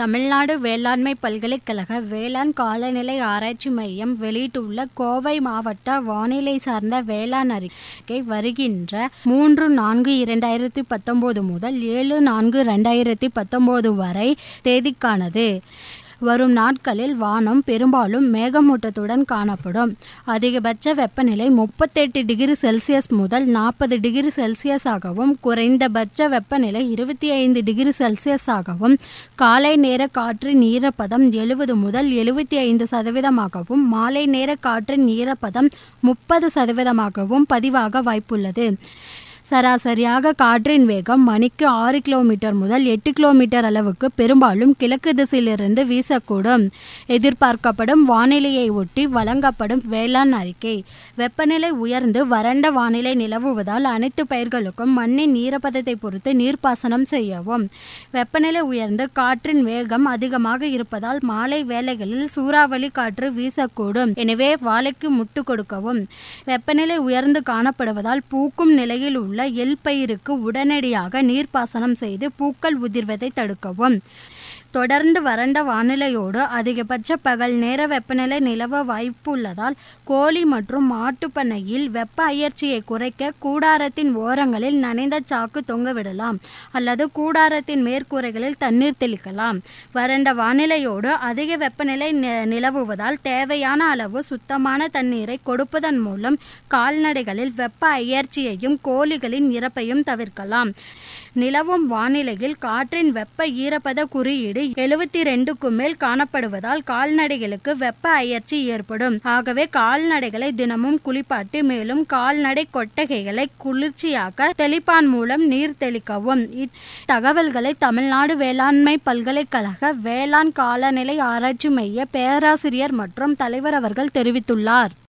தமிழ்நாடு வேளாண்மை பல்கலைக்கழக வேளாண் காலநிலை ஆராய்ச்சி மையம் வெளியிட்டுள்ள கோவை மாவட்ட வானிலை சார்ந்த வேளாண் அறிக்கை வருகின்ற 3/4/2019 முதல் 7/4/2019 வரை தேதிக்கானது. வரும் நாட்களில் வானம் பெரும்பாலும் மேகமூட்டத்துடன் காணப்படும். அதிகபட்ச வெப்பநிலை 38 டிகிரி செல்சியஸ் முதல் 40 டிகிரி செல்சியஸாகவும், குறைந்தபட்ச வெப்பநிலை 25 டிகிரி செல்சியஸாகவும், காலை நேர காற்றின் ஈரப்பதம் 70 முதல் 75% மாலை நேர காற்றின் ஈரப்பதம் 30% பதிவாக வாய்ப்புள்ளது. சராசரியாக காற்றின் வேகம் மணிக்கு 6 கிலோமீட்டர் முதல் 8 கிலோமீட்டர் அளவுக்கு பெரும்பாலும் கிழக்கு திசையிலிருந்து வீசக்கூடும். எதிர்பார்க்கப்படும் வானிலையை ஒட்டி வழங்கப்படும் வேளாண் அறிக்கை. வெப்பநிலை உயர்ந்து வறண்ட வானிலை நிலவுவதால் அனைத்து பயிர்களுக்கும் மண்ணின் ஈரப்பதத்தை பொறுத்து நீர்ப்பாசனம் செய்யவும். வெப்பநிலை உயர்ந்து காற்றின் வேகம் அதிகமாக இருப்பதால் மாலை வேளைகளில் சூறாவளி காற்று வீசக்கூடும். எனவே வாழைக்கு முட்டு கொடுக்கவும். வெப்பநிலை உயர்ந்து காணப்படுவதால் பூக்கும் நிலையில் உள்ள எள் பயிருக்கு உடனடியாக நீர்ப்பாசனம் செய்து பூக்கள் உதிர்வதை தடுக்கவும். தொடர்ந்து வறண்ட வானிலையோடு அதிகபட்ச பகல் நேர வெப்பநிலை நிலவ வாய்ப்புள்ளதால் கோழி மற்றும் மாட்டுப்பண்ணையில் வெப்ப அயற்சியை குறைக்க கூடாரத்தின் ஓரங்களில் நனைந்த சாக்கு தொங்கவிடலாம் அல்லது கூடாரத்தின் மேற்கூரைகளில் தண்ணீர் தெளிக்கலாம். வறண்ட வானிலையோடு அதிக வெப்பநிலை நிலவுவதால் தேவையான அளவு சுத்தமான தண்ணீரை கொடுப்பதன் மூலம் கால்நடைகளில் வெப்ப அயற்சியையும் கோழிகளின் இறப்பையும் தவிர்க்கலாம். நிலவும் வானிலையில் காற்றின் வெப்ப ஈரப்பத குறியீடு 72க்கு மேல் காணப்படுவதால் கால்நடைகளுக்கு வெப்ப அயற்சி ஏற்படும். ஆகவே கால்நடைகளை தினமும் குளிப்பாட்டி மேலும் கால்நடை கொட்டகைகளை குளிர்ச்சியாக்க தெளிப்பான் மூலம் நீர் தெளிக்கவும். இத்தகவல்களை தமிழ்நாடு வேளாண்மை பல்கலைக்கழக வேளாண் காலநிலை ஆராய்ச்சி மைய பேராசிரியர் மற்றும் தலைவர் அவர்கள் தெரிவித்துள்ளார்.